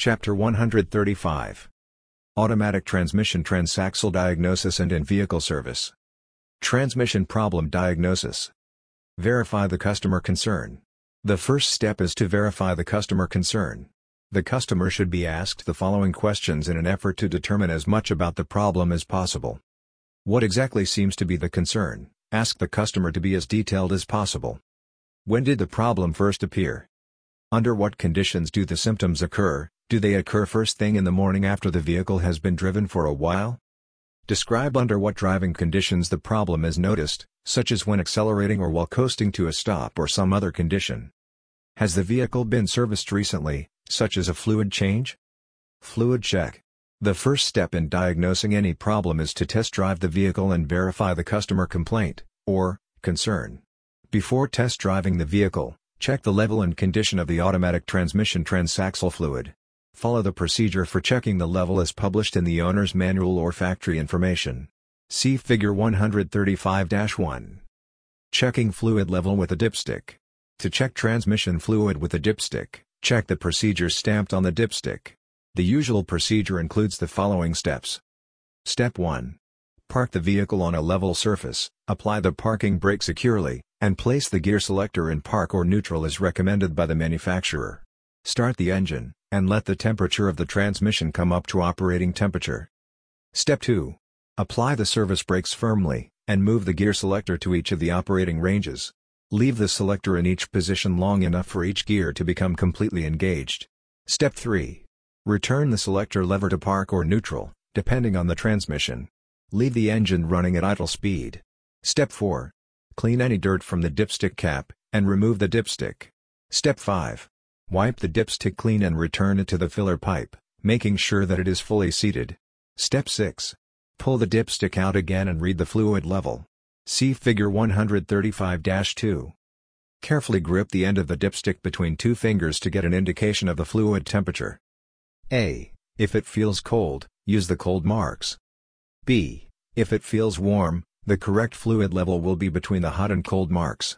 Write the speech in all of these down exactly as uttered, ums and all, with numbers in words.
Chapter one hundred thirty-five. Automatic Transmission Transaxle Diagnosis and In-Vehicle Service. Transmission Problem Diagnosis. Verify the customer concern. The first step is to verify the customer concern. The customer should be asked the following questions in an effort to determine as much about the problem as possible. What exactly seems to be the concern? Ask the customer to be as detailed as possible. When did the problem first appear? Under what conditions do the symptoms occur? Do they occur first thing in the morning after the vehicle has been driven for a while? Describe under what driving conditions the problem is noticed, such as when accelerating or while coasting to a stop or some other condition. Has the vehicle been serviced recently, such as a fluid change? Fluid check. The first step in diagnosing any problem is to test drive the vehicle and verify the customer complaint, or concern. Before test driving the vehicle, check the level and condition of the automatic transmission transaxle fluid. Follow the procedure for checking the level as published in the owner's manual or factory information. See Figure one hundred thirty-five dash one. Checking fluid level with a dipstick. To check transmission fluid with a dipstick, check the procedures stamped on the dipstick. The usual procedure includes the following steps. Step one. Park the vehicle on a level surface, apply the parking brake securely, and place the gear selector in park or neutral as recommended by the manufacturer. Start the engine, and let the temperature of the transmission come up to operating temperature. Step two. Apply the service brakes firmly, and move the gear selector to each of the operating ranges. Leave the selector in each position long enough for each gear to become completely engaged. Step three. Return the selector lever to park or neutral, depending on the transmission. Leave the engine running at idle speed. Step four. Clean any dirt from the dipstick cap, and remove the dipstick. Step five. Wipe the dipstick clean and return it to the filler pipe, making sure that it is fully seated. Step six. Pull the dipstick out again and read the fluid level. See Figure one hundred thirty-five dash two. Carefully grip the end of the dipstick between two fingers to get an indication of the fluid temperature. A. If it feels cold, use the cold marks. B. If it feels warm, the correct fluid level will be between the hot and cold marks.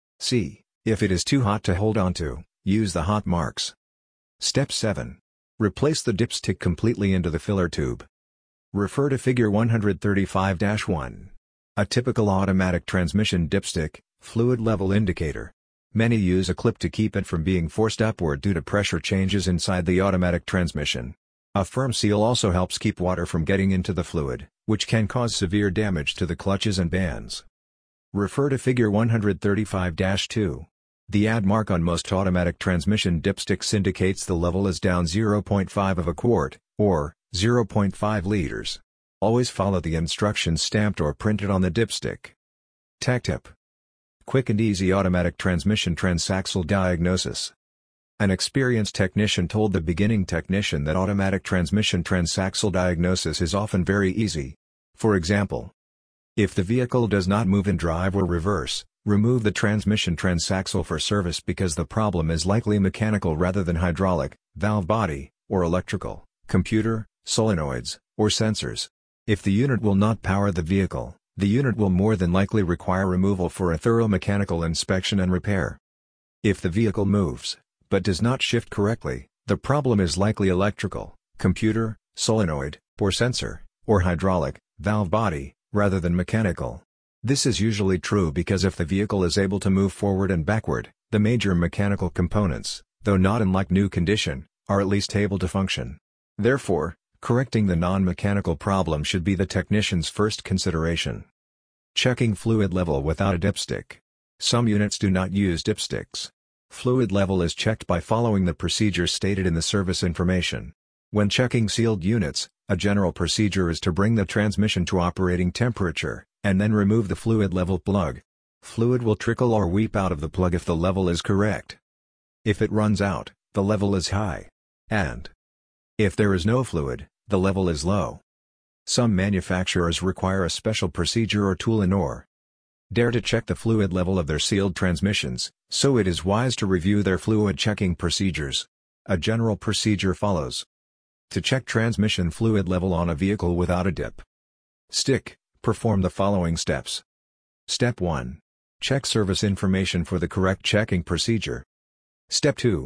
C. If it is too hot to hold onto, use the hot marks. Step seven. Replace the dipstick completely into the filler tube. Refer to Figure one hundred thirty-five dash one. A typical automatic transmission dipstick, fluid level indicator. Many use a clip to keep it from being forced upward due to pressure changes inside the automatic transmission. A firm seal also helps keep water from getting into the fluid, which can cause severe damage to the clutches and bands. Refer to Figure one hundred thirty-five dash two. The add mark on most automatic transmission dipsticks indicates the level is down zero point five of a quart, or zero point five liters. Always follow the instructions stamped or printed on the dipstick. Tech tip. Quick and easy automatic transmission transaxle diagnosis. An experienced technician told the beginning technician that automatic transmission transaxle diagnosis is often very easy. For example, if the vehicle does not move in drive or reverse, remove the transmission transaxle for service because the problem is likely mechanical rather than hydraulic, valve body, or electrical, computer, solenoids, or sensors. If the unit will not power the vehicle, the unit will more than likely require removal for a thorough mechanical inspection and repair. If the vehicle moves, but does not shift correctly, the problem is likely electrical, computer, solenoid, or sensor, or hydraulic, valve body, rather than mechanical. This is usually true because if the vehicle is able to move forward and backward, the major mechanical components, though not in like new condition, are at least able to function. Therefore, correcting the non-mechanical problem should be the technician's first consideration. Checking fluid level without a dipstick. Some units do not use dipsticks. Fluid level is checked by following the procedures stated in the service information. When checking sealed units, a general procedure is to bring the transmission to operating temperature, and then remove the fluid level plug. Fluid will trickle or weep out of the plug if the level is correct. If it runs out, the level is high. And if there is no fluid, the level is low. Some manufacturers require a special procedure or tool in or dare to check the fluid level of their sealed transmissions, so it is wise to review their fluid checking procedures. A general procedure follows. To check transmission fluid level on a vehicle without a dip stick, perform the following steps. Step one. Check service information for the correct checking procedure. Step two.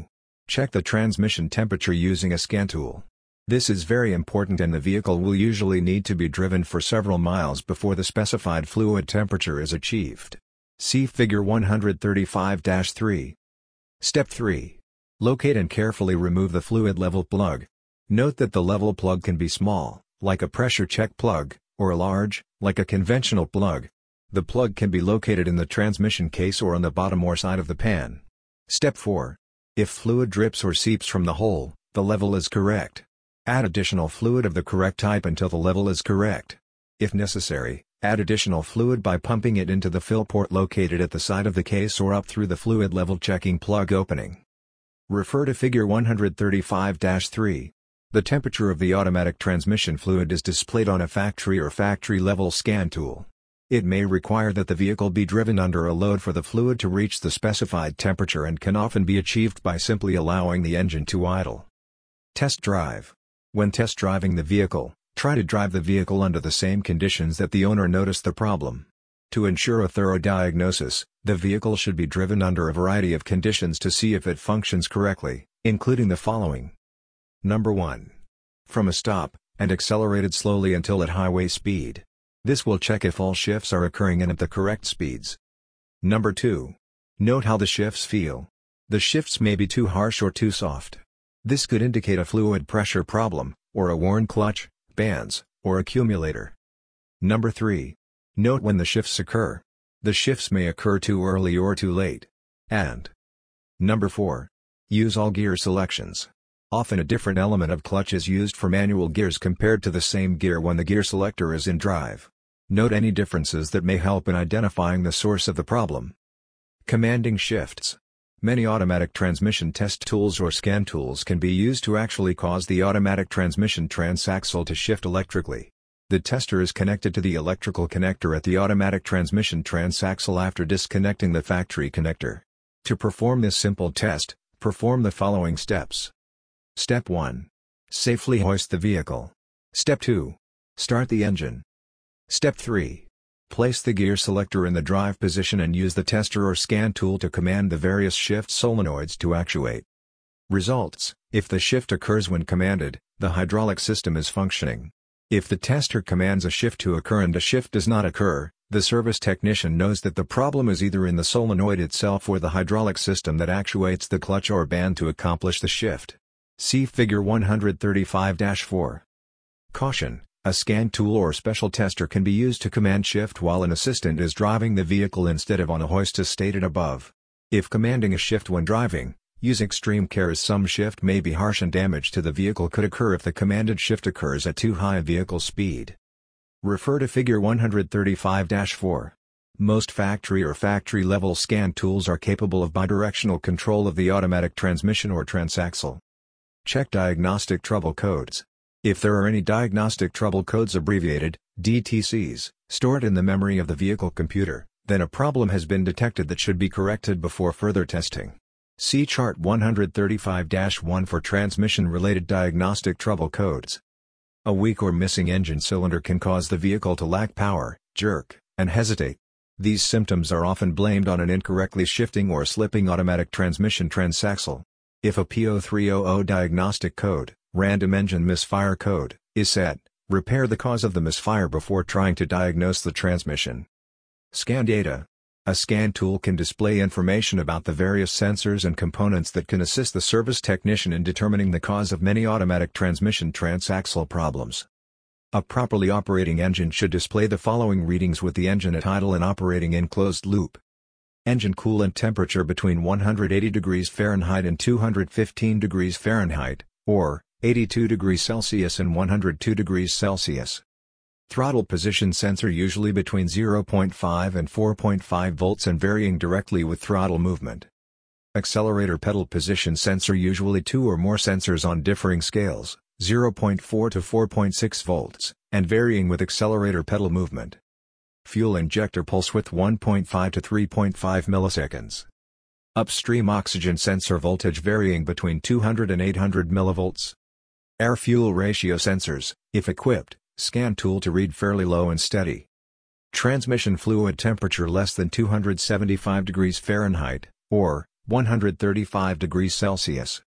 Check the transmission temperature using a scan tool. This is very important, and the vehicle will usually need to be driven for several miles before the specified fluid temperature is achieved. See Figure one thirty-five dash three. Step three. Locate and carefully remove the fluid level plug. Note that the level plug can be small, like a pressure check plug, or large, like a conventional plug. The plug can be located in the transmission case or on the bottom or side of the pan. Step four. If fluid drips or seeps from the hole, the level is correct. Add additional fluid of the correct type until the level is correct. If necessary, add additional fluid by pumping it into the fill port located at the side of the case or up through the fluid level checking plug opening. Refer to Figure one thirty-five dash three. The temperature of the automatic transmission fluid is displayed on a factory or factory-level scan tool. It may require that the vehicle be driven under a load for the fluid to reach the specified temperature, and can often be achieved by simply allowing the engine to idle. Test drive. When test driving the vehicle, try to drive the vehicle under the same conditions that the owner noticed the problem. To ensure a thorough diagnosis, the vehicle should be driven under a variety of conditions to see if it functions correctly, including the following. Number one. From a stop, and accelerated slowly until at highway speed. This will check if all shifts are occurring and at the correct speeds. Number two. Note how the shifts feel. The shifts may be too harsh or too soft. This could indicate a fluid pressure problem, or a worn clutch, bands, or accumulator. Number three. Note when the shifts occur. The shifts may occur too early or too late. And Number four. Use all gear selections. Often a different element of clutch is used for manual gears compared to the same gear when the gear selector is in drive. Note any differences that may help in identifying the source of the problem. Commanding shifts. Many automatic transmission test tools or scan tools can be used to actually cause the automatic transmission transaxle to shift electrically. The tester is connected to the electrical connector at the automatic transmission transaxle after disconnecting the factory connector. To perform this simple test, perform the following steps. Step one. Safely hoist the vehicle. Step two. Start the engine. Step three. Place the gear selector in the drive position and use the tester or scan tool to command the various shift solenoids to actuate. Results: if the shift occurs when commanded, the hydraulic system is functioning. If the tester commands a shift to occur and a shift does not occur, the service technician knows that the problem is either in the solenoid itself or the hydraulic system that actuates the clutch or band to accomplish the shift. See Figure one thirty-five dash four. Caution: a scan tool or special tester can be used to command shift while an assistant is driving the vehicle instead of on a hoist as stated above. If commanding a shift when driving, use extreme care, as some shift may be harsh and damage to the vehicle could occur if the commanded shift occurs at too high a vehicle speed. Refer to Figure one thirty-five dash four. Most factory or factory-level scan tools are capable of bidirectional control of the automatic transmission or transaxle. Check diagnostic trouble codes. If there are any diagnostic trouble codes, abbreviated D T Cs, stored in the memory of the vehicle computer, then a problem has been detected that should be corrected before further testing. See Chart one thirty-five dash one for transmission-related diagnostic trouble codes. A weak or missing engine cylinder can cause the vehicle to lack power, jerk, and hesitate. These symptoms are often blamed on an incorrectly shifting or slipping automatic transmission transaxle. If a P zero three zero zero diagnostic code, random engine misfire code, is set, repair the cause of the misfire before trying to diagnose the transmission. Scan data. A scan tool can display information about the various sensors and components that can assist the service technician in determining the cause of many automatic transmission transaxle problems. A properly operating engine should display the following readings with the engine at idle and operating in closed loop. Engine coolant temperature between one hundred eighty degrees Fahrenheit and two hundred fifteen degrees Fahrenheit, or eighty-two degrees Celsius and one hundred two degrees Celsius. Throttle position sensor usually between zero point five and four point five volts and varying directly with throttle movement. Accelerator pedal position sensor usually two or more sensors on differing scales, zero point four to four point six volts, and varying with accelerator pedal movement. Fuel injector pulse width one point five to three point five milliseconds. Upstream oxygen sensor voltage varying between two hundred and eight hundred millivolts. Air-fuel ratio sensors, if equipped, scan tool to read fairly low and steady. Transmission fluid temperature less than two hundred seventy-five degrees Fahrenheit, or one hundred thirty-five degrees Celsius.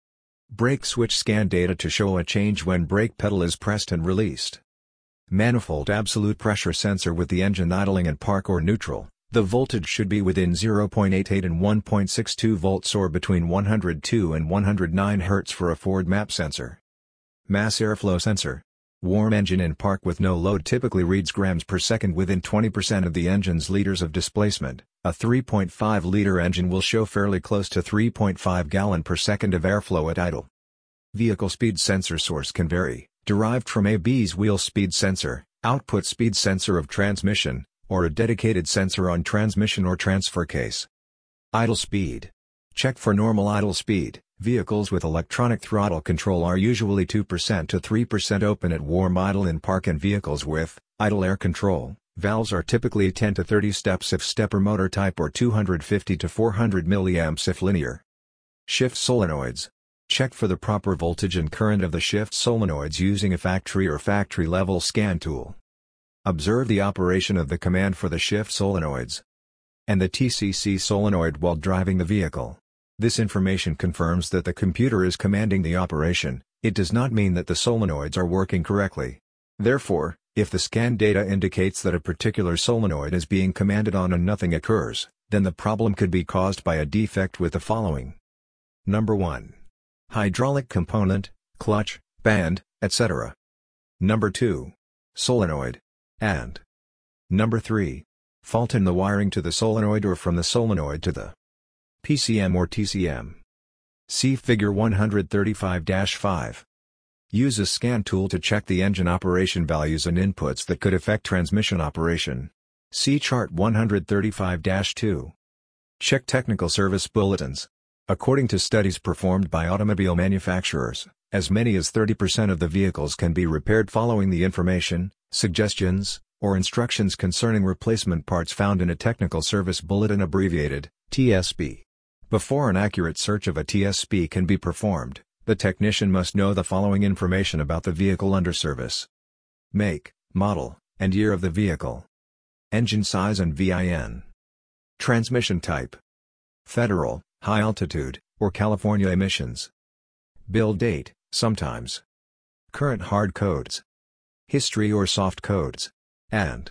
Brake switch scan data to show a change when brake pedal is pressed and released. Manifold absolute pressure sensor with the engine idling in park or neutral. The voltage should be within zero point eight eight and one point six two volts or between one hundred two and one hundred nine hertz for a Ford map sensor. Mass airflow sensor. Warm engine in park with no load typically reads grams per second within twenty percent of the engine's liters of displacement. A three point five liter engine will show fairly close to three point five gallon per second of airflow at idle. Vehicle speed sensor source can vary, derived from A B's wheel speed sensor, output speed sensor of transmission, or a dedicated sensor on transmission or transfer case. Idle speed. Check for normal idle speed. Vehicles with electronic throttle control are usually two percent to three percent open at warm idle in park, and vehicles with idle air control valves are typically ten to thirty steps if stepper motor type or two hundred fifty to four hundred milliamps if linear. Shift solenoids. Check for the proper voltage and current of the shift solenoids using a factory or factory level scan tool. Observe the operation of the command for the shift solenoids and the T C C solenoid while driving the vehicle. This information confirms that the computer is commanding the operation. It does not mean that the solenoids are working correctly. Therefore, if the scan data indicates that a particular solenoid is being commanded on and nothing occurs, then the problem could be caused by a defect with the following. Number one. Hydraulic component, clutch, band, et cetera. Number two. Solenoid. And. Number three. Fault in the wiring to the solenoid or from the solenoid to the P C M or T C M. See Figure one thirty-five dash five. Use a scan tool to check the engine operation values and inputs that could affect transmission operation. See Chart one thirty-five dash two. Check technical service bulletins. According to studies performed by automobile manufacturers, as many as thirty percent of the vehicles can be repaired following the information, suggestions, or instructions concerning replacement parts found in a technical service bulletin, abbreviated T S B. Before an accurate search of a T S B can be performed, the technician must know the following information about the vehicle under service: make, model, and year of the vehicle, engine size and V I N, transmission type, federal, high altitude, or California emissions, build date, sometimes, current hard codes, history or soft codes, and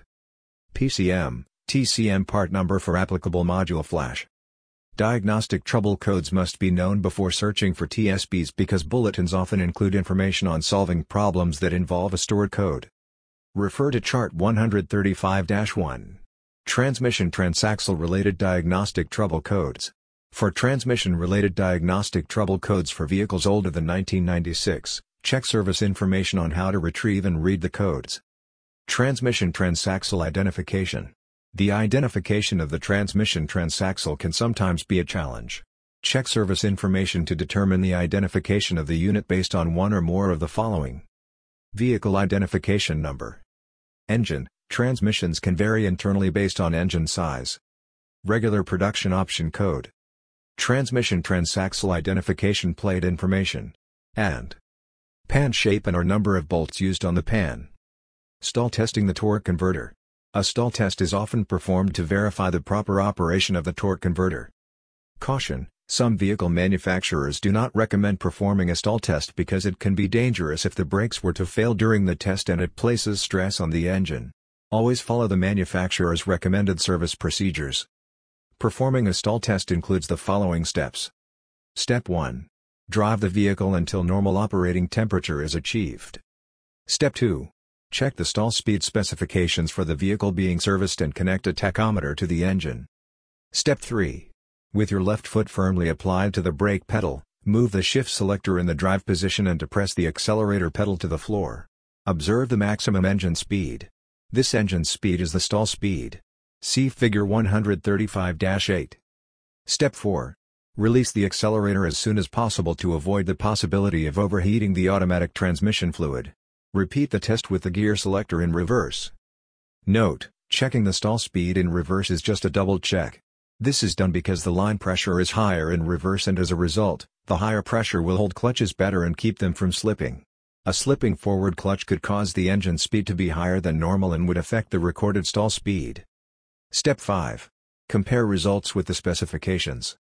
P C M, T C M part number for applicable module flash. Diagnostic trouble codes must be known before searching for T S Bs because bulletins often include information on solving problems that involve a stored code. Refer to Chart one thirty-five dash one. Transmission transaxle-related diagnostic trouble codes. For transmission-related diagnostic trouble codes for vehicles older than nineteen ninety-six, check service information on how to retrieve and read the codes. Transmission transaxle identification. The identification of the transmission transaxle can sometimes be a challenge. Check service information to determine the identification of the unit based on one or more of the following. Vehicle identification number. Engine, transmissions can vary internally based on engine size. Regular production option code. Transmission transaxle identification plate information. And pan shape and or number of bolts used on the pan. Stall testing the torque converter. A stall test is often performed to verify the proper operation of the torque converter. Caution: some vehicle manufacturers do not recommend performing a stall test because it can be dangerous if the brakes were to fail during the test and it places stress on the engine. Always follow the manufacturer's recommended service procedures. Performing a stall test includes the following steps. Step one. Drive the vehicle until normal operating temperature is achieved. Step two. Check the stall speed specifications for the vehicle being serviced and connect a tachometer to the engine. Step three. With your left foot firmly applied to the brake pedal, move the shift selector in the drive position and depress the accelerator pedal to the floor. Observe the maximum engine speed. This engine speed is the stall speed. See Figure one thirty-five dash eight. Step four. Release the accelerator as soon as possible to avoid the possibility of overheating the automatic transmission fluid. Repeat the test with the gear selector in reverse. Note: checking the stall speed in reverse is just a double check. This is done because the line pressure is higher in reverse and as a result, the higher pressure will hold clutches better and keep them from slipping. A slipping forward clutch could cause the engine speed to be higher than normal and would affect the recorded stall speed. Step five. Compare results with the specifications.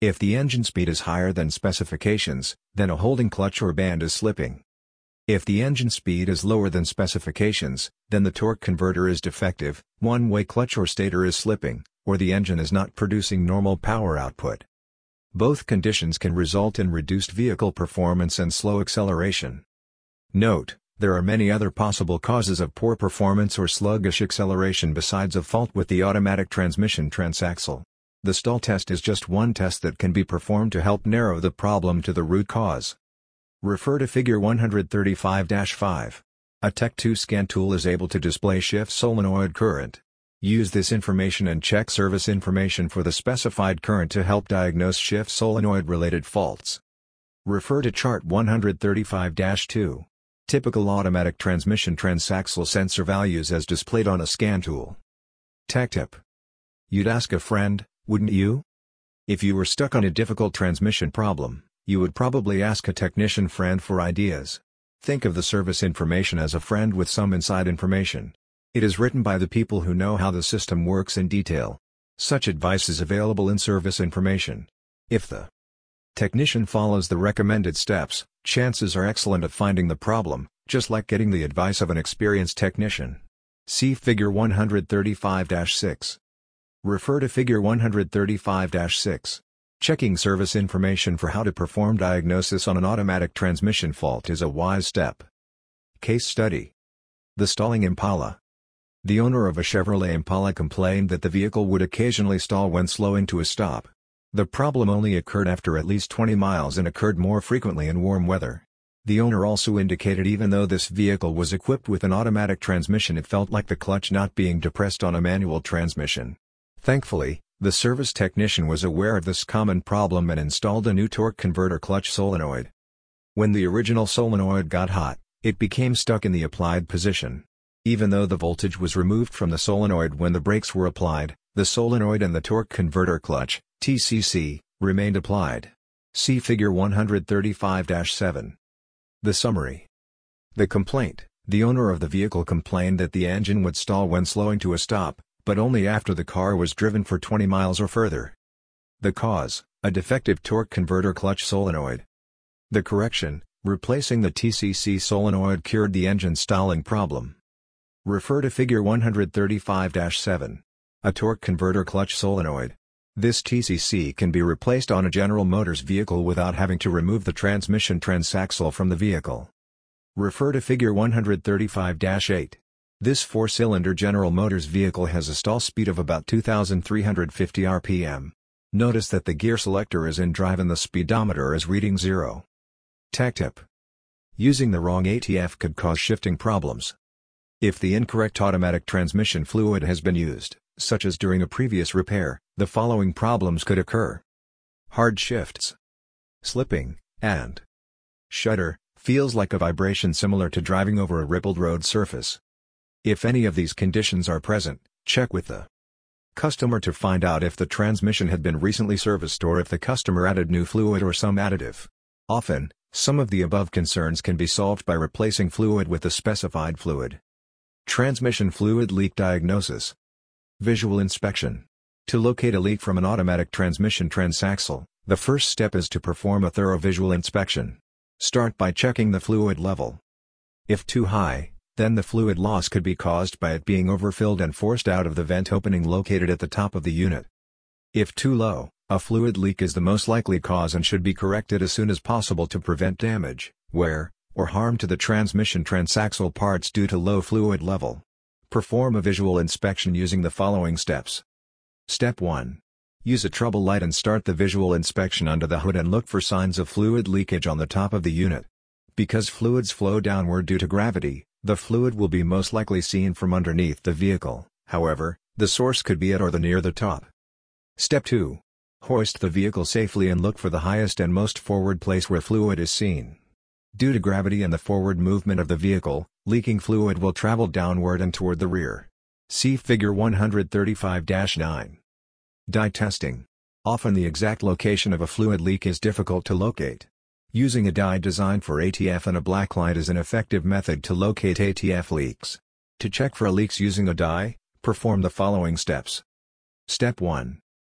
If the engine speed is higher than specifications, then a holding clutch or band is slipping. If the engine speed is lower than specifications, then the torque converter is defective, one-way clutch or stator is slipping, or the engine is not producing normal power output. Both conditions can result in reduced vehicle performance and slow acceleration. Note, there are many other possible causes of poor performance or sluggish acceleration besides a fault with the automatic transmission transaxle. The stall test is just one test that can be performed to help narrow the problem to the root cause. Refer to Figure one thirty-five dash five. A T E C two scan tool is able to display shift solenoid current. Use this information and check service information for the specified current to help diagnose shift solenoid-related faults. Refer to Chart one thirty-five dash two. Typical automatic transmission transaxle sensor values as displayed on a scan tool. Tech tip. You'd ask a friend, wouldn't you? If you were stuck on a difficult transmission problem, you would probably ask a technician friend for ideas. Think of the service information as a friend with some inside information. It is written by the people who know how the system works in detail. Such advice is available in service information. If the technician follows the recommended steps, chances are excellent of finding the problem, just like getting the advice of an experienced technician. See Figure one thirty-five dash six. Refer to Figure one thirty-five dash six. Checking service information for how to perform diagnosis on an automatic transmission fault is a wise step. Case study. The stalling Impala. The owner of a Chevrolet Impala complained that the vehicle would occasionally stall when slowing to a stop. The problem only occurred after at least twenty miles and occurred more frequently in warm weather. The owner also indicated even though this vehicle was equipped with an automatic transmission, it felt like the clutch not being depressed on a manual transmission. Thankfully, the service technician was aware of this common problem and installed a new torque converter clutch solenoid. When the original solenoid got hot, it became stuck in the applied position. Even though the voltage was removed from the solenoid when the brakes were applied, the solenoid and the torque converter clutch, T C C, remained applied. See Figure one thirty-five dash seven. The summary. The complaint: the owner of the vehicle complained that the engine would stall when slowing to a stop, but only after the car was driven for twenty miles or further. The cause: a defective torque converter clutch solenoid. The correction: replacing the T C C solenoid cured the engine stalling problem. Refer to Figure one thirty-five dash seven. A torque converter clutch solenoid. This T C C can be replaced on a General Motors vehicle without having to remove the transmission transaxle from the vehicle. Refer to Figure one thirty-five dash eight. This four-cylinder General Motors vehicle has a stall speed of about two thousand three hundred fifty R P M. Notice that the gear selector is in drive and the speedometer is reading zero. Tech tip. Using the wrong A T F could cause shifting problems. If the incorrect automatic transmission fluid has been used, such as during a previous repair, the following problems could occur. Hard shifts, slipping, and shudder, feels like a vibration similar to driving over a rippled road surface. If any of these conditions are present, check with the customer to find out if the transmission had been recently serviced or if the customer added new fluid or some additive. Often, some of the above concerns can be solved by replacing fluid with the specified fluid. Transmission fluid leak diagnosis. Visual inspection. To locate a leak from an automatic transmission transaxle, the first step is to perform a thorough visual inspection. Start by checking the fluid level. If too high, then the fluid loss could be caused by it being overfilled and forced out of the vent opening located at the top of the unit. If too low, a fluid leak is the most likely cause and should be corrected as soon as possible to prevent damage, wear, or harm to the transmission transaxle parts due to low fluid level. Perform a visual inspection using the following steps. Step one. Use a trouble light and start the visual inspection under the hood and look for signs of fluid leakage on the top of the unit. Because fluids flow downward due to gravity, the fluid will be most likely seen from underneath the vehicle. However, the source could be at or the near the top. Step two. Hoist the vehicle safely and look for the highest and most forward place where fluid is seen. Due to gravity and the forward movement of the vehicle, leaking fluid will travel downward and toward the rear. See Figure one thirty-five dash nine. Dye testing. Often the exact location of a fluid leak is difficult to locate. Using a dye designed for A T F and a blacklight is an effective method to locate A T F leaks. To check for leaks using a dye, perform the following steps. Step one.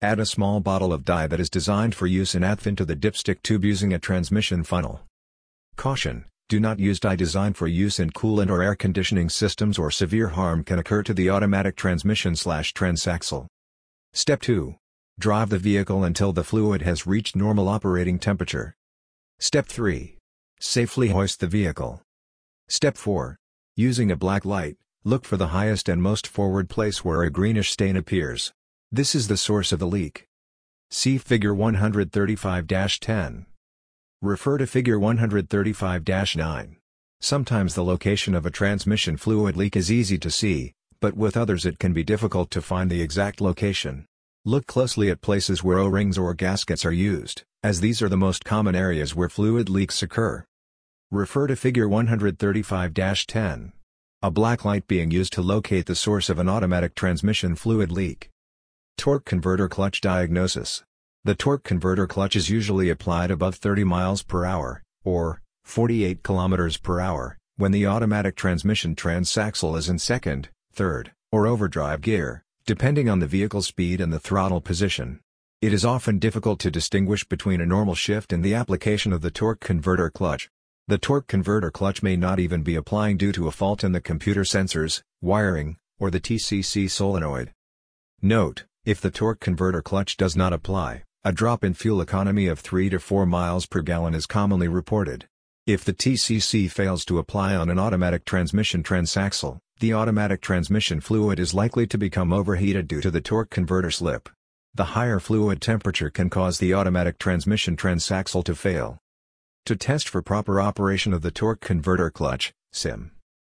Add a small bottle of dye that is designed for use in A T F into the dipstick tube using a transmission funnel. Caution: do not use dye designed for use in coolant or air conditioning systems, or severe harm can occur to the automatic transmission slash transaxle. Step two. Drive the vehicle until the fluid has reached normal operating temperature. Step three. Safely hoist the vehicle. Step four. Using a black light, look for the highest and most forward place where a greenish stain appears. This is the source of the leak. See Figure one thirty-five dash ten. Refer to Figure one thirty-five dash nine. Sometimes the location of a transmission fluid leak is easy to see, but with others it can be difficult to find the exact location. Look closely at places where O-rings or gaskets are used, as these are the most common areas where fluid leaks occur. Refer to Figure one thirty-five dash ten. A black light being used to locate the source of an automatic transmission fluid leak. Torque converter clutch diagnosis. The torque converter clutch is usually applied above thirty miles per hour, or forty-eight kilometers per hour, when the automatic transmission transaxle is in second, third, or overdrive gear, depending on the vehicle's speed and the throttle position. It is often difficult to distinguish between a normal shift and the application of the torque converter clutch. The torque converter clutch may not even be applying due to a fault in the computer sensors, wiring, or the T C C solenoid. Note: if the torque converter clutch does not apply, a drop in fuel economy of three to four miles per gallon is commonly reported. If the T C C fails to apply on an automatic transmission transaxle, the automatic transmission fluid is likely to become overheated due to the torque converter slip. The higher fluid temperature can cause the automatic transmission transaxle to fail. To test for proper operation of the torque converter clutch, sim.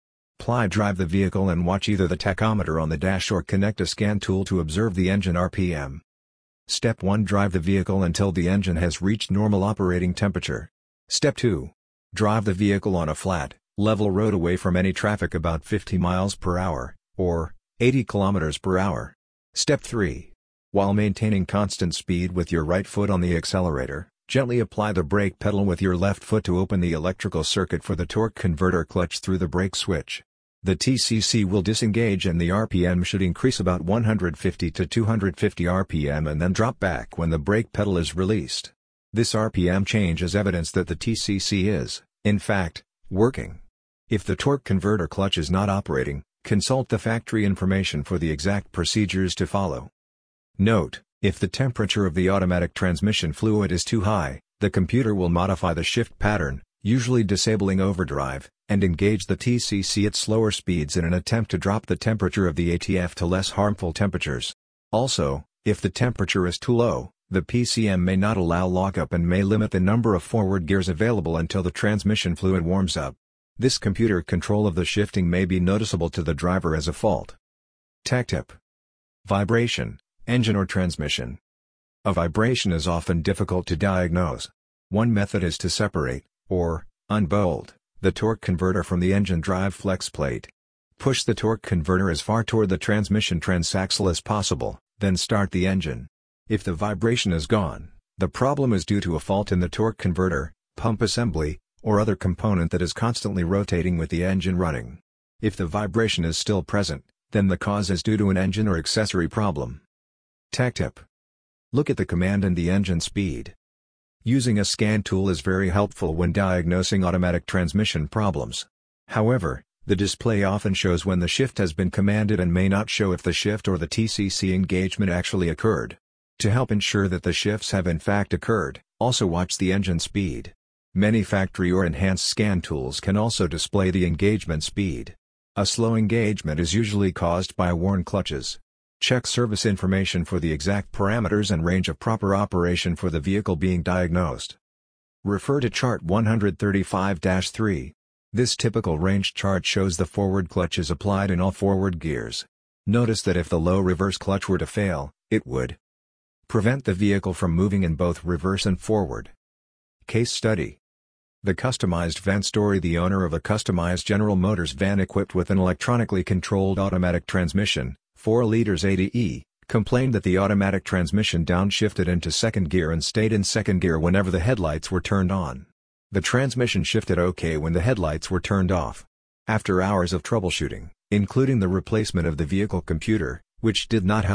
Ply drive the vehicle and watch either the tachometer on the dash or connect a scan tool to observe the engine R P M. Step one. Drive the vehicle until the engine has reached normal operating temperature. Step two. Drive the vehicle on a flat, level road away from any traffic about fifty miles per hour, or eighty kilometers per hour. Step three. While maintaining constant speed with your right foot on the accelerator, gently apply the brake pedal with your left foot to open the electrical circuit for the torque converter clutch through the brake switch. The T C C will disengage and the R P M should increase about one hundred fifty to two hundred fifty R P M and then drop back when the brake pedal is released. This R P M change is evidence that the T C C is, in fact, working. If the torque converter clutch is not operating, consult the factory information for the exact procedures to follow. Note: if the temperature of the automatic transmission fluid is too high, the computer will modify the shift pattern, usually disabling overdrive, and engage the T C C at slower speeds in an attempt to drop the temperature of the A T F to less harmful temperatures. Also, if the temperature is too low, the P C M may not allow lockup and may limit the number of forward gears available until the transmission fluid warms up. This computer control of the shifting may be noticeable to the driver as a fault. Tech tip: vibration, engine or transmission. A vibration is often difficult to diagnose. One method is to separate, or unbolt, the torque converter from the engine drive flex plate. Push the torque converter as far toward the transmission transaxle as possible, then start the engine. If the vibration is gone, the problem is due to a fault in the torque converter, pump assembly, or other component that is constantly rotating with the engine running. If the vibration is still present, then the cause is due to an engine or accessory problem. Tech tip: look at the command and the engine speed. Using a scan tool is very helpful when diagnosing automatic transmission problems. However, the display often shows when the shift has been commanded and may not show if the shift or the T C C engagement actually occurred. To help ensure that the shifts have in fact occurred, also watch the engine speed. Many factory or enhanced scan tools can also display the engagement speed. A slow engagement is usually caused by worn clutches. Check service information for the exact parameters and range of proper operation for the vehicle being diagnosed. Refer to Chart one thirty-five dash three. This typical range chart shows the forward clutch is applied in all forward gears. Notice that if the low reverse clutch were to fail, it would prevent the vehicle from moving in both reverse and forward. Case study: the customized van story. The owner of a customized General Motors van equipped with an electronically controlled automatic transmission, four liters A D E, complained that the automatic transmission downshifted into second gear and stayed in second gear whenever the headlights were turned on. The transmission shifted OK when the headlights were turned off. After hours of troubleshooting, including the replacement of the vehicle computer, which did not help,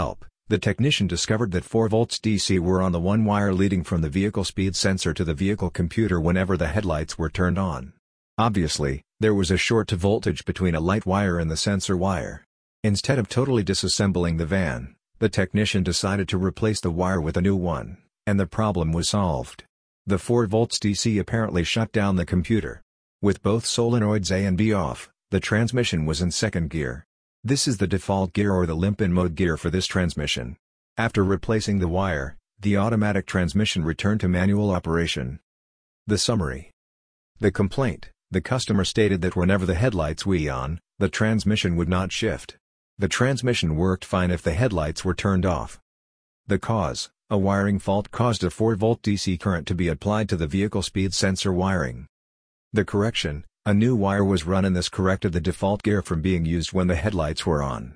The technician discovered that four volts D C were on the one wire leading from the vehicle speed sensor to the vehicle computer whenever the headlights were turned on. Obviously, there was a short to voltage between a light wire and the sensor wire. Instead of totally disassembling the van, the technician decided to replace the wire with a new one, and the problem was solved. The four volts D C apparently shut down the computer. With both solenoids A and B off, the transmission was in second gear. This is the default gear or the limp-in mode gear for this transmission. After replacing the wire, the automatic transmission returned to manual operation. The summary. The complaint: the customer stated that whenever the headlights were on, the transmission would not shift. The transmission worked fine if the headlights were turned off. The cause: a wiring fault caused a four volt D C current to be applied to the vehicle speed sensor wiring. The correction: a new wire was run and this corrected the default gear from being used when the headlights were on.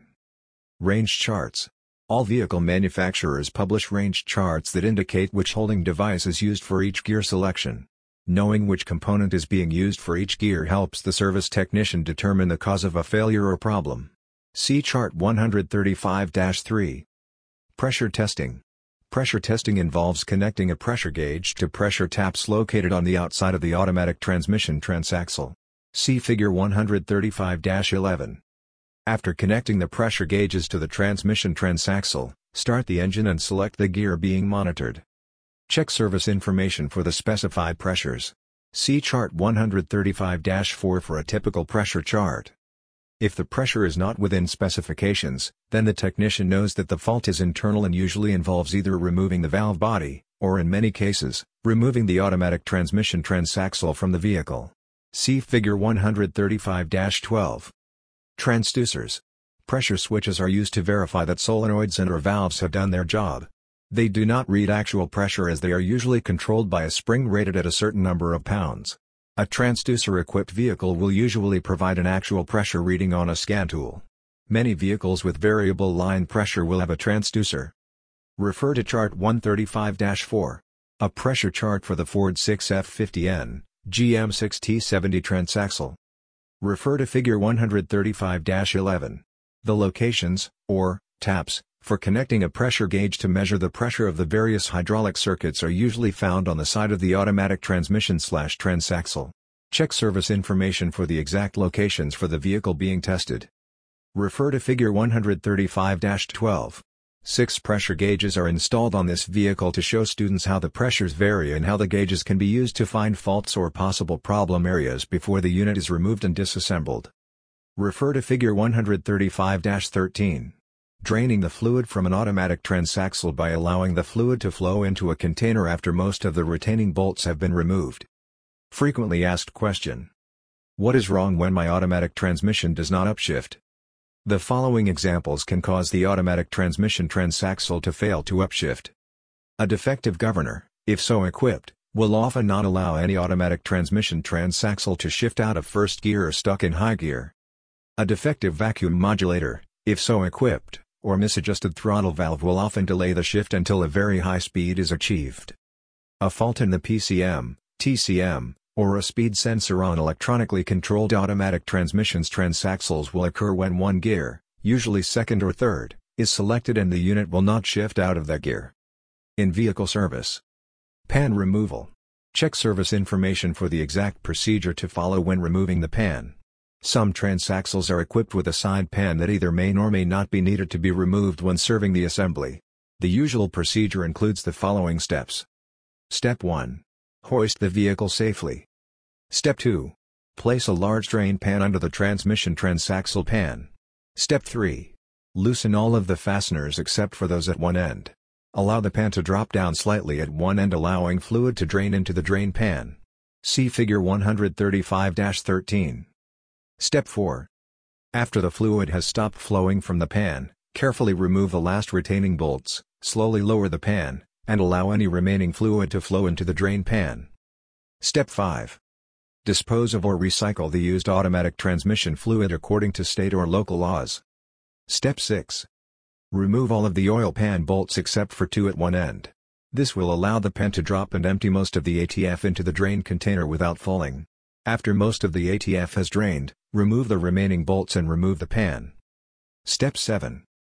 Range charts. All vehicle manufacturers publish range charts that indicate which holding device is used for each gear selection. Knowing which component is being used for each gear helps the service technician determine the cause of a failure or problem. See Chart one thirty-five dash three. Pressure testing. Pressure testing involves connecting a pressure gauge to pressure taps located on the outside of the automatic transmission transaxle. See Figure one thirty-five dash eleven. After connecting the pressure gauges to the transmission transaxle, start the engine and select the gear being monitored. Check service information for the specified pressures. See Chart one thirty-five dash four for a typical pressure chart. If the pressure is not within specifications, then the technician knows that the fault is internal and usually involves either removing the valve body, or in many cases, removing the automatic transmission transaxle from the vehicle. See Figure one thirty-five dash twelve. Transducers. Pressure switches are used to verify that solenoids and or valves have done their job. They do not read actual pressure as they are usually controlled by a spring rated at a certain number of pounds. A transducer-equipped vehicle will usually provide an actual pressure reading on a scan tool. Many vehicles with variable line pressure will have a transducer. Refer to Chart one thirty-five dash four. A pressure chart for the Ford six F fifty N, G M six T seventy transaxle. Refer to Figure one thirty-five dash eleven. The locations, or taps, for connecting a pressure gauge to measure the pressure of the various hydraulic circuits are usually found on the side of the automatic transmission slash transaxle. Check service information for the exact locations for the vehicle being tested. Refer to Figure one thirty-five dash twelve. Six pressure gauges are installed on this vehicle to show students how the pressures vary and how the gauges can be used to find faults or possible problem areas before the unit is removed and disassembled. Refer to Figure one thirty-five dash thirteen. Draining the fluid from an automatic transaxle by allowing the fluid to flow into a container after most of the retaining bolts have been removed. Frequently asked question. What is wrong when my automatic transmission does not upshift? The following examples can cause the automatic transmission transaxle to fail to upshift. A defective governor, if so equipped, will often not allow any automatic transmission transaxle to shift out of first gear or stuck in high gear. A defective vacuum modulator, if so equipped, or misadjusted throttle valve will often delay the shift until a very high speed is achieved. A fault in the P C M, T C M, or a speed sensor on electronically controlled automatic transmissions transaxles will occur when one gear, usually second or third, is selected and the unit will not shift out of that gear. In vehicle service. Pan removal. Check service information for the exact procedure to follow when removing the pan. Some transaxles are equipped with a side pan that either may or may not be needed to be removed when serving the assembly. The usual procedure includes the following steps. Step one. Hoist the vehicle safely. Step two. Place a large drain pan under the transmission transaxle pan. Step three. Loosen all of the fasteners except for those at one end. Allow the pan to drop down slightly at one end, allowing fluid to drain into the drain pan. See Figure one thirty-five dash thirteen. Step four. After the fluid has stopped flowing from the pan, carefully remove the last retaining bolts, slowly lower the pan, and allow any remaining fluid to flow into the drain pan. Step five. Dispose of or recycle the used automatic transmission fluid according to state or local laws. Step six. Remove all of the oil pan bolts except for two at one end. This will allow the pan to drop and empty most of the A T F into the drain container without falling. After most of the A T F has drained, remove the remaining bolts and remove the pan. Step seven.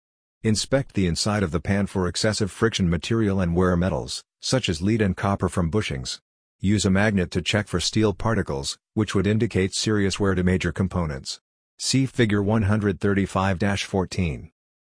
Inspect the inside of the pan for excessive friction material and wear metals, such as lead and copper from bushings. Use a magnet to check for steel particles, which would indicate serious wear to major components. See Figure one thirty-five dash fourteen.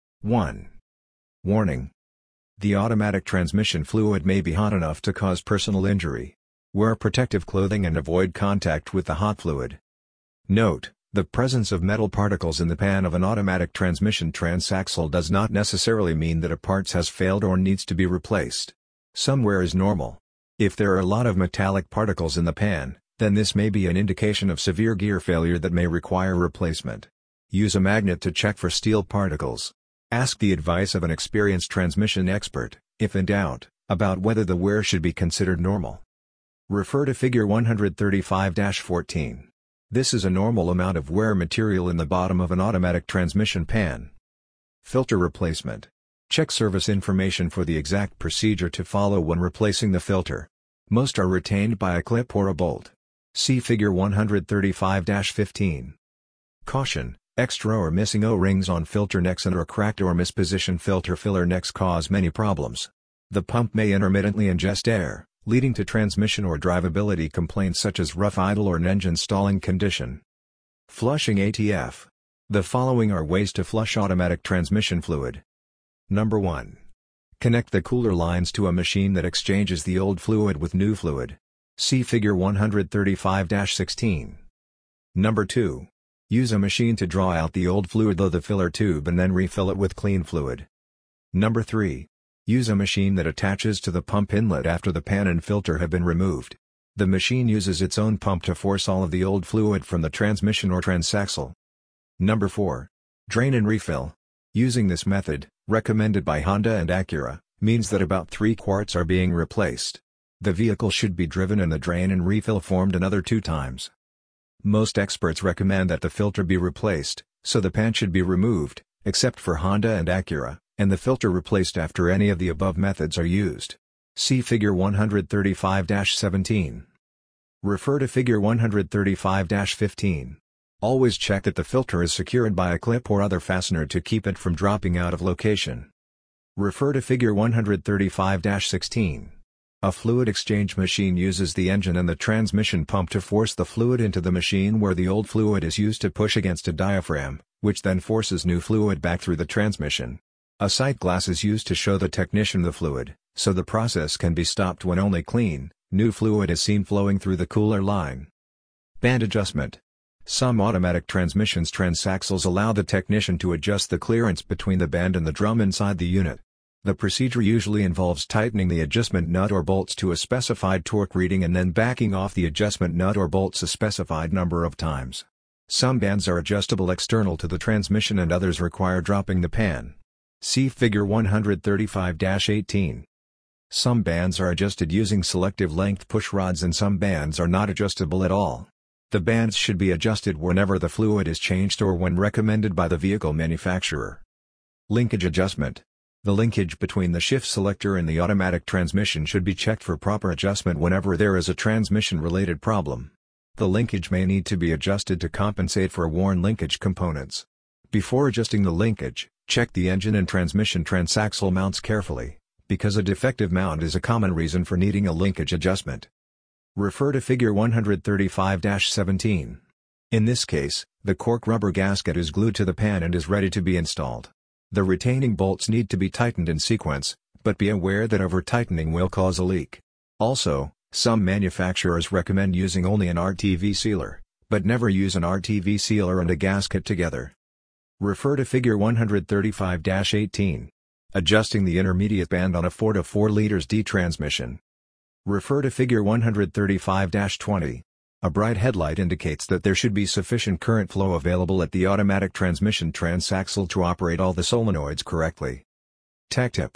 one. Warning. The automatic transmission fluid may be hot enough to cause personal injury. Wear protective clothing and avoid contact with the hot fluid. Note: the presence of metal particles in the pan of an automatic transmission transaxle does not necessarily mean that a part has failed or needs to be replaced. Some wear is normal. If there are a lot of metallic particles in the pan, then this may be an indication of severe gear failure that may require replacement. Use a magnet to check for steel particles. Ask the advice of an experienced transmission expert, if in doubt, about whether the wear should be considered normal. Refer to Figure one thirty-five dash fourteen. This is a normal amount of wear material in the bottom of an automatic transmission pan. Filter replacement. Check service information for the exact procedure to follow when replacing the filter. Most are retained by a clip or a bolt. See Figure one thirty-five dash fifteen. Caution: extra or missing O-rings on filter necks and or cracked or mispositioned filter filler necks cause many problems. The pump may intermittently ingest air, leading to transmission or drivability complaints such as rough idle or an engine stalling condition. Flushing A T F. The following are ways to flush automatic transmission fluid. Number one. Connect the cooler lines to a machine that exchanges the old fluid with new fluid. See Figure one thirty-five dash sixteen. Number two. Use a machine to draw out the old fluid through the filler tube and then refill it with clean fluid. Number three. Use a machine that attaches to the pump inlet after the pan and filter have been removed. The machine uses its own pump to force all of the old fluid from the transmission or transaxle. Number four. Drain and refill. Using this method, recommended by Honda and Acura, means that about three quarts are being replaced. The vehicle should be driven and the drain and refill formed another two times. Most experts recommend that the filter be replaced, so the pan should be removed, except for Honda and Acura, and the filter replaced after any of the above methods are used. See Figure one thirty-five dash seventeen. Refer to Figure one thirty-five dash fifteen. Always check that the filter is secured by a clip or other fastener to keep it from dropping out of location. Refer to Figure one thirty-five dash sixteen. A fluid exchange machine uses the engine and the transmission pump to force the fluid into the machine where the old fluid is used to push against a diaphragm, which then forces new fluid back through the transmission. A sight glass is used to show the technician the fluid, so the process can be stopped when only clean, new fluid is seen flowing through the cooler line. Band adjustment. Some automatic transmissions transaxles allow the technician to adjust the clearance between the band and the drum inside the unit. The procedure usually involves tightening the adjustment nut or bolts to a specified torque reading and then backing off the adjustment nut or bolts a specified number of times. Some bands are adjustable external to the transmission and others require dropping the pan. See Figure one thirty-five dash eighteen. Some bands are adjusted using selective length push rods and some bands are not adjustable at all. The bands should be adjusted whenever the fluid is changed or when recommended by the vehicle manufacturer. Linkage adjustment. The linkage between the shift selector and the automatic transmission should be checked for proper adjustment whenever there is a transmission-related problem. The linkage may need to be adjusted to compensate for worn linkage components. Before adjusting the linkage, check the engine and transmission transaxle mounts carefully, because a defective mount is a common reason for needing a linkage adjustment. Refer to Figure one thirty-five dash seventeen. In this case, the cork rubber gasket is glued to the pan and is ready to be installed. The retaining bolts need to be tightened in sequence, but be aware that over-tightening will cause a leak. Also, some manufacturers recommend using only an R T V sealer, but never use an R T V sealer and a gasket together. Refer to Figure one thirty-five dash eighteen. Adjusting the intermediate band on a four to four liters D transmission. Refer to Figure one thirty-five dash twenty. A bright headlight indicates that there should be sufficient current flow available at the automatic transmission transaxle to operate all the solenoids correctly. Tech tip.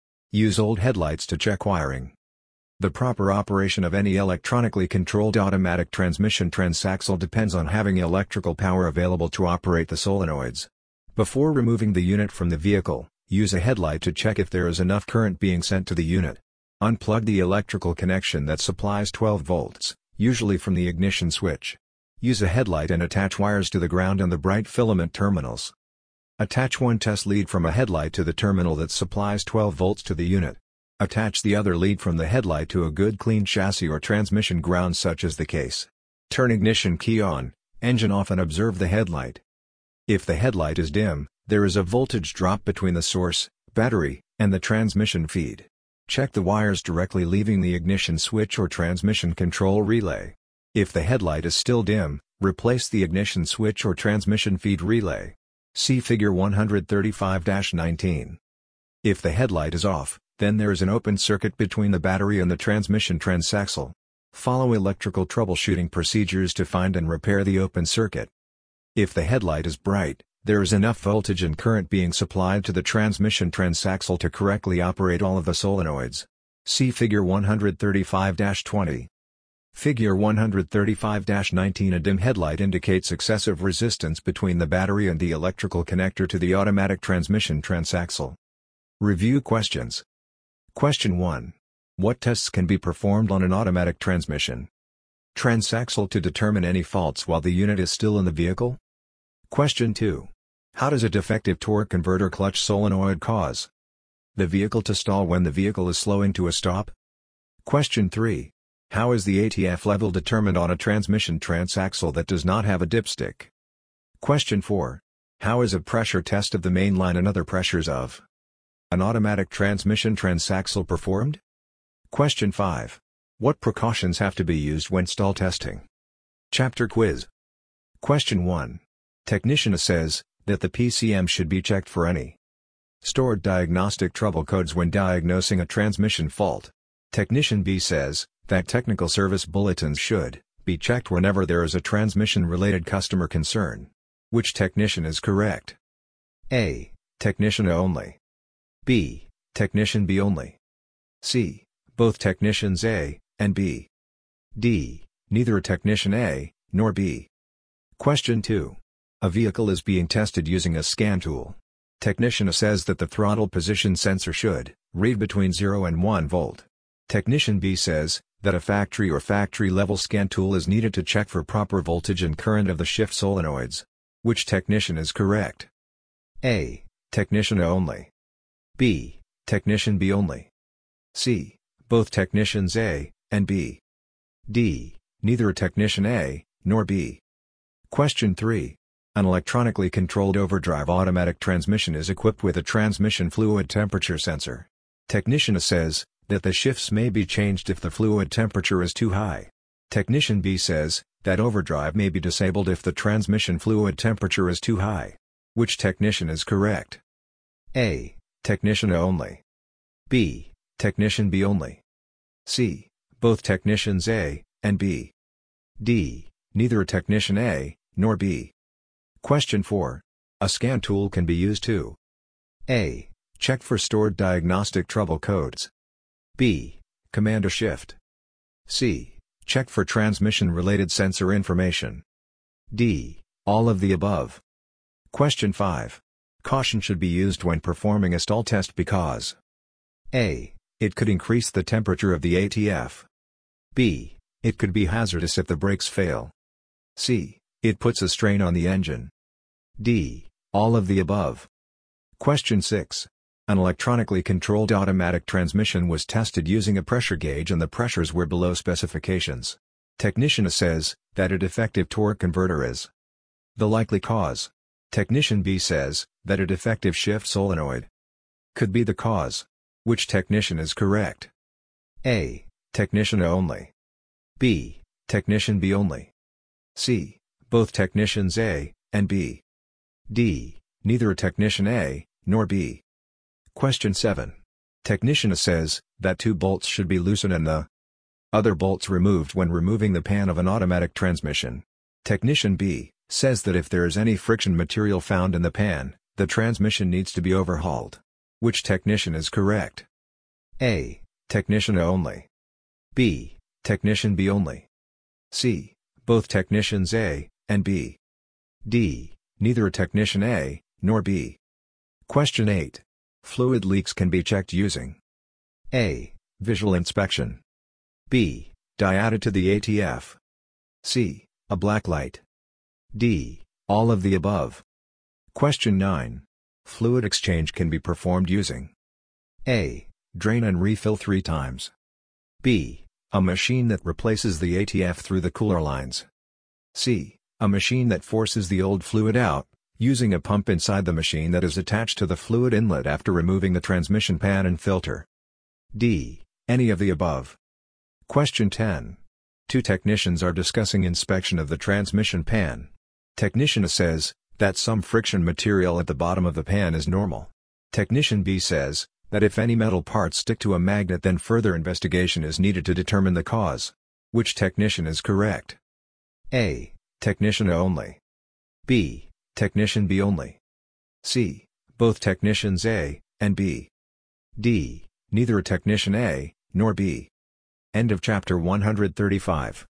Use old headlights to check wiring. The proper operation of any electronically controlled automatic transmission transaxle depends on having electrical power available to operate the solenoids. Before removing the unit from the vehicle, use a headlight to check if there is enough current being sent to the unit. Unplug the electrical connection that supplies twelve volts. Usually from the ignition switch. Use a headlight and attach wires to the ground and the bright filament terminals. Attach one test lead from a headlight to the terminal that supplies twelve volts to the unit. Attach the other lead from the headlight to a good clean chassis or transmission ground such as the case. Turn ignition key on, engine off and observe the headlight. If the headlight is dim, there is a voltage drop between the source, battery, and the transmission feed. Check the wires directly leaving the ignition switch or transmission control relay. If the headlight is still dim, replace the ignition switch or transmission feed relay. See Figure one thirty-five dash nineteen. If the headlight is off, then there is an open circuit between the battery and the transmission transaxle. Follow electrical troubleshooting procedures to find and repair the open circuit. If the headlight is bright, there is enough voltage and current being supplied to the transmission transaxle to correctly operate all of the solenoids. See Figure one thirty-five dash twenty. Figure one thirty-five dash nineteen. A dim headlight indicates excessive resistance between the battery and the electrical connector to the automatic transmission transaxle. Review questions. Question one. What tests can be performed on an automatic transmission transaxle to determine any faults while the unit is still in the vehicle? Question two. How does a defective torque converter clutch solenoid cause the vehicle to stall when the vehicle is slowing to a stop? Question three. How is the A T F level determined on a transmission transaxle that does not have a dipstick? Question four. How is a pressure test of the main line and other pressures of an automatic transmission transaxle performed? Question five. What precautions have to be used when stall testing? Chapter quiz. Question one. Technician A says that the P C M should be checked for any stored diagnostic trouble codes when diagnosing a transmission fault. Technician B says that technical service bulletins should be checked whenever there is a transmission-related customer concern. Which technician is correct? A. Technician A only. B. Technician B only. C. Both technicians A and B. D. Neither a technician A nor B. Question two. A vehicle is being tested using a scan tool. Technician A says that the throttle position sensor should read between zero and one volt. Technician B says that a factory or factory-level scan tool is needed to check for proper voltage and current of the shift solenoids. Which technician is correct? A. Technician A only. B. Technician B only. C. Both technicians A and B. D. Neither a technician A nor B. Question three. An electronically controlled overdrive automatic transmission is equipped with a transmission fluid temperature sensor. Technician A says that the shifts may be changed if the fluid temperature is too high. Technician B says that overdrive may be disabled if the transmission fluid temperature is too high. Which technician is correct? A. Technician A only. B. Technician B only. C. Both technicians A and B. D. Neither a technician A nor B. Question four. A scan tool can be used to A. Check for stored diagnostic trouble codes. B. Command a shift. C. Check for transmission-related sensor information. D. All of the above. Question five. Caution should be used when performing a stall test because A. It could increase the temperature of the A T F. B. It could be hazardous if the brakes fail. C. It puts a strain on the engine. D. All of the above. Question six. An electronically controlled automatic transmission was tested using a pressure gauge and the pressures were below specifications. Technician A says that a defective torque converter is the likely cause. Technician B says that a defective shift solenoid could be the cause. Which technician is correct? A. Technician A only. B. Technician B only. C. Both technicians A and B. D. Neither a technician A nor B. Question seven. Technician A says that two bolts should be loosened and the other bolts removed when removing the pan of an automatic transmission. Technician B says that if there is any friction material found in the pan, the transmission needs to be overhauled. Which technician is correct? A. Technician A only. B. Technician B only. C. Both technicians A and B. D. Neither a technician A nor B. Question eight. Fluid leaks can be checked using A. Visual inspection. B. Dye added to the A T F. C. A black light. D. All of the above. Question nine. Fluid exchange can be performed using A. Drain and refill three times. B. A machine that replaces the A T F through the cooler lines. C. A machine that forces the old fluid out, using a pump inside the machine that is attached to the fluid inlet after removing the transmission pan and filter. D. Any of the above. Question ten. Two technicians are discussing inspection of the transmission pan. Technician A says that some friction material at the bottom of the pan is normal. Technician B says that if any metal parts stick to a magnet, then further investigation is needed to determine the cause. Which technician is correct? A. Technician A only. B. Technician B only. C. Both technicians A and B. D. Neither a technician A nor B. End of chapter one hundred thirty-five.